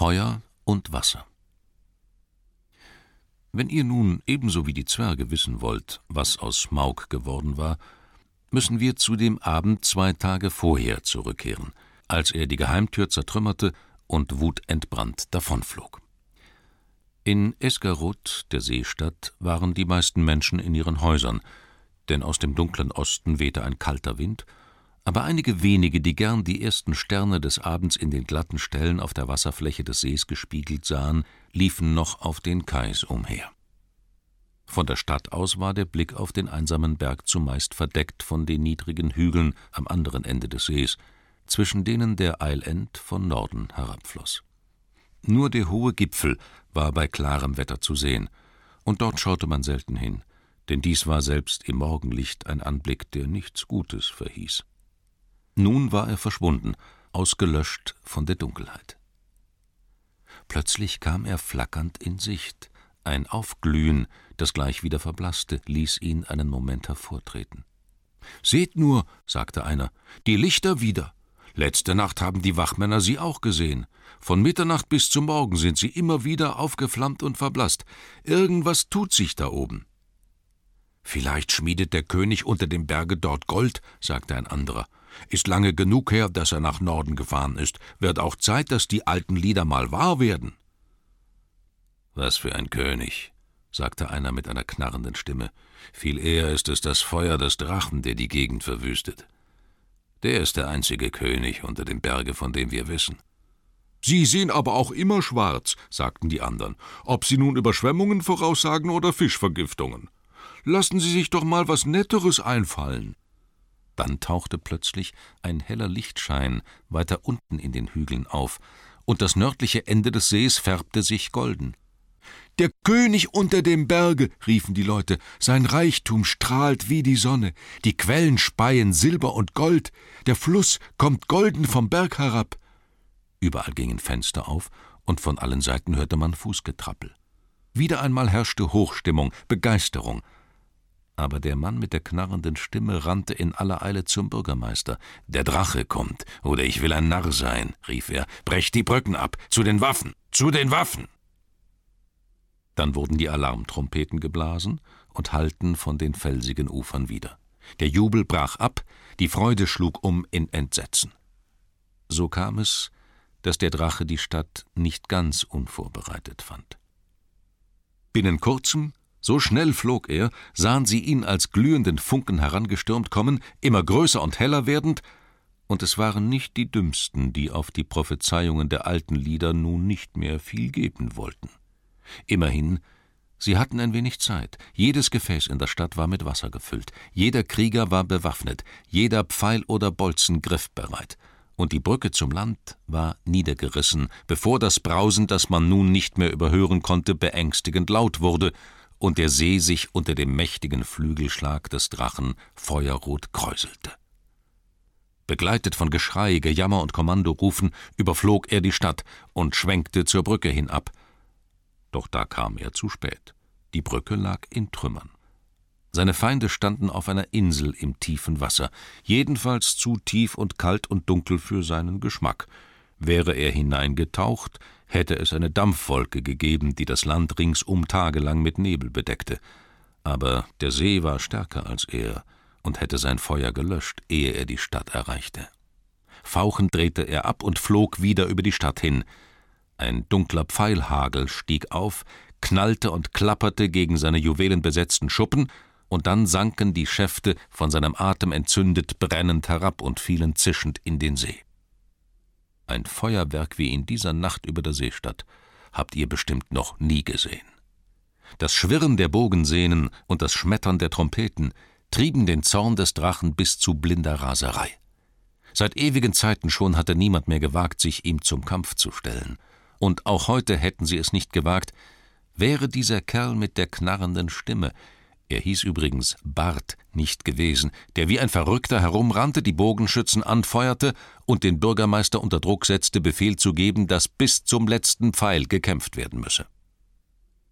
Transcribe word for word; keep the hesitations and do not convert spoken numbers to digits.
Feuer und Wasser. Wenn ihr nun ebenso wie die Zwerge wissen wollt, was aus Smaug geworden war, müssen wir zu dem Abend zwei Tage vorher zurückkehren, als er die Geheimtür zertrümmerte und wutentbrannt davonflog. In Esgaroth, der Seestadt, waren die meisten Menschen in ihren Häusern, denn aus dem dunklen Osten wehte ein kalter Wind, aber einige wenige, die gern die ersten Sterne des Abends in den glatten Stellen auf der Wasserfläche des Sees gespiegelt sahen, liefen noch auf den Kais umher. Von der Stadt aus war der Blick auf den einsamen Berg zumeist verdeckt von den niedrigen Hügeln am anderen Ende des Sees, zwischen denen der Eilend von Norden herabfloss. Nur der hohe Gipfel war bei klarem Wetter zu sehen, und dort schaute man selten hin, denn dies war selbst im Morgenlicht ein Anblick, der nichts Gutes verhieß. Nun war er verschwunden, ausgelöscht von der Dunkelheit. Plötzlich kam er flackernd in Sicht. Ein Aufglühen, das gleich wieder verblasste, ließ ihn einen Moment hervortreten. »Seht nur«, sagte einer, »die Lichter wieder. Letzte Nacht haben die Wachmänner sie auch gesehen. Von Mitternacht bis zum Morgen sind sie immer wieder aufgeflammt und verblasst. Irgendwas tut sich da oben.« »Vielleicht schmiedet der König unter dem Berge dort Gold«, sagte ein anderer. »Ist lange genug her, dass er nach Norden gefahren ist. Wird auch Zeit, dass die alten Lieder mal wahr werden.« »Was für ein König«, sagte einer mit einer knarrenden Stimme. »Viel eher ist es das Feuer des Drachen, der die Gegend verwüstet. Der ist der einzige König unter dem Berge, von dem wir wissen.« »Sie sehen aber auch immer schwarz«, sagten die anderen, »ob Sie nun Überschwemmungen voraussagen oder Fischvergiftungen. Lassen Sie sich doch mal was Netteres einfallen.« Dann tauchte plötzlich ein heller Lichtschein weiter unten in den Hügeln auf, und das nördliche Ende des Sees färbte sich golden. »Der König unter dem Berge«, riefen die Leute, »sein Reichtum strahlt wie die Sonne, die Quellen speien Silber und Gold, der Fluss kommt golden vom Berg herab.« Überall gingen Fenster auf, und von allen Seiten hörte man Fußgetrappel. Wieder einmal herrschte Hochstimmung, Begeisterung. Aber der Mann mit der knarrenden Stimme rannte in aller Eile zum Bürgermeister. »Der Drache kommt, oder ich will ein Narr sein«, rief er. »Brecht die Brücken ab! Zu den Waffen! Zu den Waffen!« Dann wurden die Alarmtrompeten geblasen und hallten von den felsigen Ufern wieder. Der Jubel brach ab, die Freude schlug um in Entsetzen. So kam es, dass der Drache die Stadt nicht ganz unvorbereitet fand. Binnen kurzem, so schnell flog er, sahen sie ihn als glühenden Funken herangestürmt kommen, immer größer und heller werdend, und es waren nicht die Dümmsten, die auf die Prophezeiungen der alten Lieder nun nicht mehr viel geben wollten. Immerhin, sie hatten ein wenig Zeit. Jedes Gefäß in der Stadt war mit Wasser gefüllt, jeder Krieger war bewaffnet, jeder Pfeil oder Bolzen griffbereit, und die Brücke zum Land war niedergerissen, bevor das Brausen, das man nun nicht mehr überhören konnte, beängstigend laut wurde und der See sich unter dem mächtigen Flügelschlag des Drachen feuerrot kräuselte. Begleitet von Geschrei, Gejammer und Kommandorufen überflog er die Stadt und schwenkte zur Brücke hinab. Doch da kam er zu spät. Die Brücke lag in Trümmern. Seine Feinde standen auf einer Insel im tiefen Wasser, jedenfalls zu tief und kalt und dunkel für seinen Geschmack. Wäre er hineingetaucht, hätte es eine Dampfwolke gegeben, die das Land ringsum tagelang mit Nebel bedeckte. Aber der See war stärker als er und hätte sein Feuer gelöscht, ehe er die Stadt erreichte. Fauchend drehte er ab und flog wieder über die Stadt hin. Ein dunkler Pfeilhagel stieg auf, knallte und klapperte gegen seine juwelenbesetzten Schuppen, und dann sanken die Schäfte, von seinem Atem entzündet, brennend herab und fielen zischend in den See. Ein Feuerwerk wie in dieser Nacht über der Seestadt habt ihr bestimmt noch nie gesehen. Das Schwirren der Bogensehnen und das Schmettern der Trompeten trieben den Zorn des Drachen bis zu blinder Raserei. Seit ewigen Zeiten schon hatte niemand mehr gewagt, sich ihm zum Kampf zu stellen. Und auch heute hätten sie es nicht gewagt, wäre dieser Kerl mit der knarrenden Stimme, er hieß übrigens Bart, nicht gewesen, der wie ein Verrückter herumrannte, die Bogenschützen anfeuerte und den Bürgermeister unter Druck setzte, Befehl zu geben, dass bis zum letzten Pfeil gekämpft werden müsse.